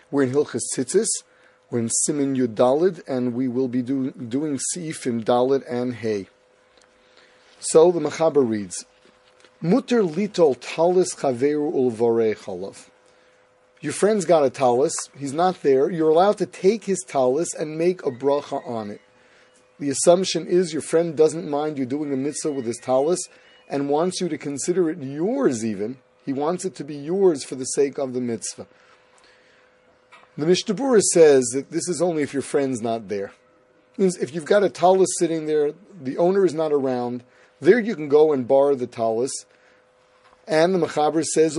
We're in Hilchas Tzitzis. We're in Siman Yud Daled, and we will be doing Seifim Daled and Hey. So the Mechaber reads, Mutter litol talis chaveru ulvarei chalav. Your friend's got a talis, he's not there, you're allowed to take his talis and make a bracha on it. The assumption is your friend doesn't mind you doing a mitzvah with his talis and wants you to consider it yours even. He wants it to be yours for the sake of the mitzvah. The Mishnah Berurah says that this is only if your friend's not there. It means if you've got a talis sitting there, the owner is not around, there you can go and borrow the talis. And the Mechaber says,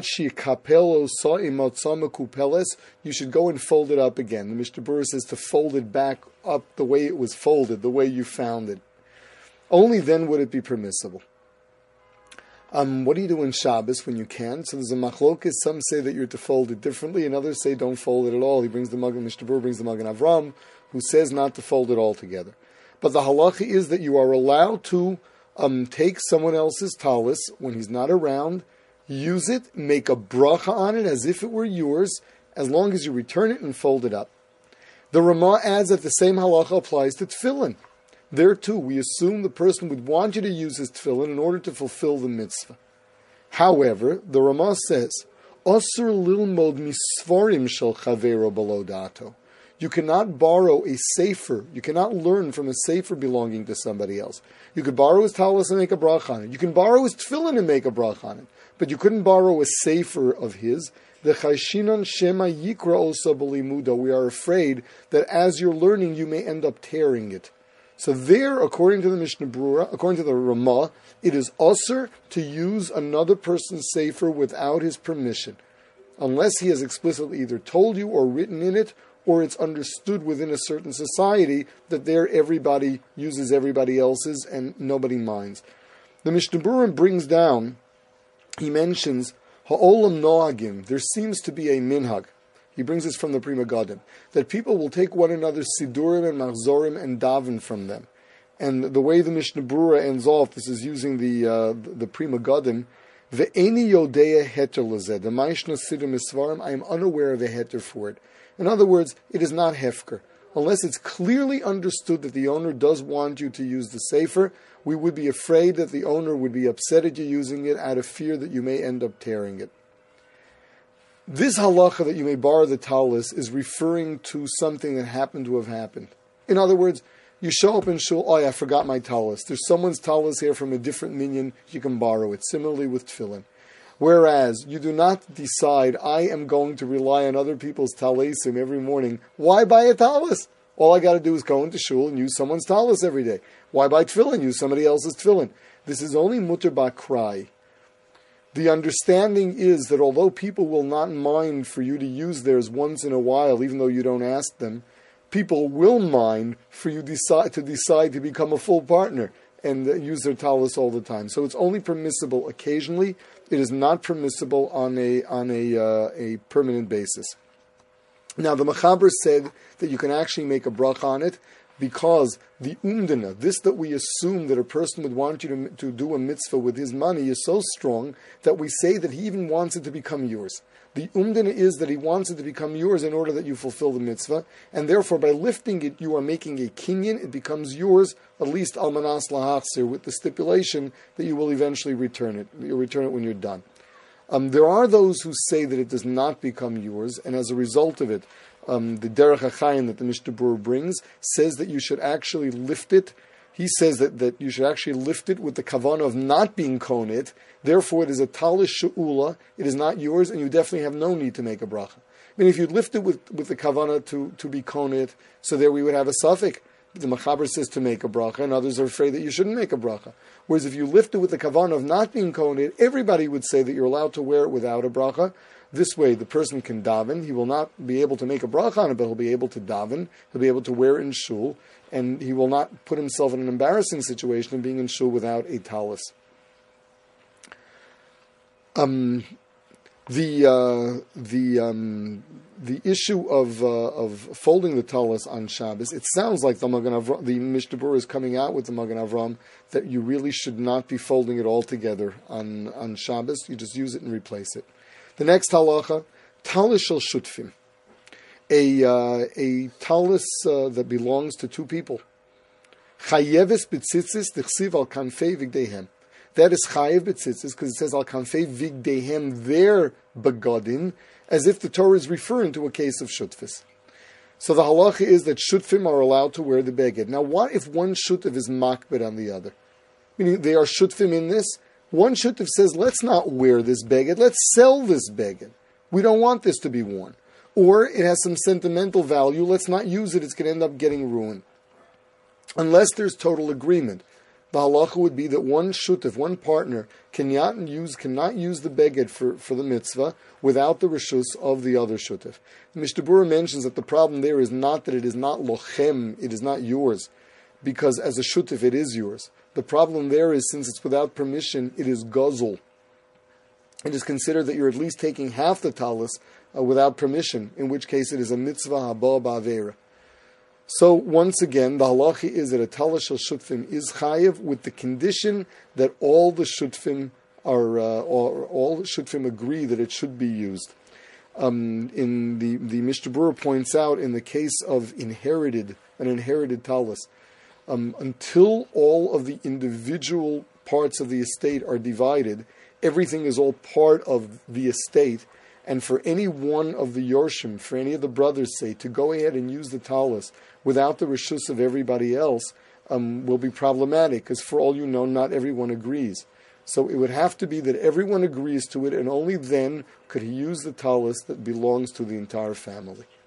you should go and fold it up again. The Mishnah Berurah says to fold it back up the way it was folded, the way you found it. Only then would it be permissible. What do you do in Shabbos when you can? So there's a machlokes. Some say that you're to fold it differently, and others say don't fold it at all. He brings the Magen, Mishnah Berurah brings the Magen Avram, who says not to fold it all together. But the halacha is that you are allowed to take someone else's talis when he's not around, use it, make a bracha on it as if it were yours, as long as you return it and fold it up. The Ramah adds that the same halacha applies to tefillin. There too, we assume the person would want you to use his tefillin in order to fulfill the mitzvah. However, the Ramah says, Osur lilmod misvarim shel chavero below dato. You cannot borrow a sefer. You cannot learn from a sefer belonging to somebody else. You could borrow his talis and make a bracha on it. You can borrow his tefillin and make a bracha on it. But you couldn't borrow a sefer of his. The chayshinan shema yikra osa b'limuda. We are afraid that as you're learning, you may end up tearing it. So there, according to the Mishnah Berurah, according to the Ramah, it is usher to use another person's sefer without his permission, unless he has explicitly either told you or written in it, or it's understood within a certain society that there everybody uses everybody else's and nobody minds. The Mishnah Berurah brings down, he mentions, ha'olam noagim, there seems to be a minhag. He brings this from the Pri Megadim, that people will take one another's sidurim and machzorim and daven from them. And the way the Mishnah Berurah ends off, this is using the Pri Megadim, ve'eni yodea heter lezeh, the ma'ishna sidim esvarim, I am unaware of a heter for it. In other words, it is not hefker. Unless it's clearly understood that the owner does want you to use the sefer, we would be afraid that the owner would be upset at you using it out of fear that you may end up tearing it. This halacha that you may borrow the talis is referring to something that happened to have happened. In other words, you show up in shul, oh, I forgot my talis. There's someone's talis here from a different minyan, you can borrow it. Similarly with tefillin. Whereas you do not decide, I am going to rely on other people's talisim every morning. Why buy a talis? All I got to do is go into shul and use someone's talis every day. Why buy tefillin? Use somebody else's tefillin. This is only mutter ba'krai. The understanding is that although people will not mind for you to use theirs once in a while, even though you don't ask them, people will mind for you decide to become a full partner and use their talis all the time. So it's only permissible occasionally. It is not permissible on a permanent basis. Now the Mechaber said that you can actually make a bracha on it because the umdana, this that we assume that a person would want you to do a mitzvah with his money is so strong that we say that he even wants it to become yours. The umdana is that he wants it to become yours in order that you fulfill the mitzvah, and therefore by lifting it, you are making a kinyan, it becomes yours, at least almanas lahachsir, with the stipulation that you will eventually return it. You'll return it when you're done. There are those who say that it does not become yours, and as a result of it, the Derech HaChaim that the Mishnah Berurah brings says that you should actually lift it. He says that you should actually lift it with the kavanah of not being konit. Therefore, it is a talis she'ula. It is not yours, and you definitely have no need to make a bracha. I mean, if you lift it with the kavanah to be konit, so there we would have a suffix. The Mechaber says to make a bracha, and others are afraid that you shouldn't make a bracha. Whereas if you lift it with the kavanah of not being konit, everybody would say that you're allowed to wear it without a bracha. This way, the person can daven. He will not be able to make a bracha on it, but he'll be able to daven. He'll be able to wear it in shul, and he will not put himself in an embarrassing situation of being in shul without a talis. The issue of folding the talis on Shabbos, it sounds like the Mishnah Berurah is coming out with the Magen Avram that you really should not be folding it all together on Shabbos. You just use it and replace it. The next halacha, talis shel shutfim. a talus that belongs to two people. Chayeves b'tzitzis d'chsiv al kanfei vigdehem. That is chayev b'tzitzis because it says al kanfei vigdehem their begodim, as if the Torah is referring to a case of shutfis. So the halacha is that shutfim are allowed to wear the beged. Now, what if one shutf is makbid on the other? Meaning they are shutfim in this. One shutf says, let's not wear this beged, let's sell this beged. We don't want this to be worn. Or it has some sentimental value, let's not use it, it's going to end up getting ruined. Unless there's total agreement. The halacha would be that one shutf, one partner, cannot use the beged for the mitzvah without the reshus of the other shutf. Mishnah Berurah mentions that the problem there is not that it is not lochem, it is not yours, because as a shutf it is yours. The problem there is, since it's without permission, it is guzzle. It is considered that you're at least taking half the talus without permission, in which case it is a mitzvah haba ba'avera. So once again, the halacha is that a talus shel shutfim is chayev with the condition that all the shutfim all shutfim agree that it should be used. In the Mishnah Berurah points out in the case of an inherited talus, until all of the individual parts of the estate are divided, everything is all part of the estate. And for any one of the Yorshim, for any of the brothers, say, to go ahead and use the talus without the reshus of everybody else will be problematic, because for all you know, not everyone agrees. So it would have to be that everyone agrees to it, and only then could he use the talus that belongs to the entire family.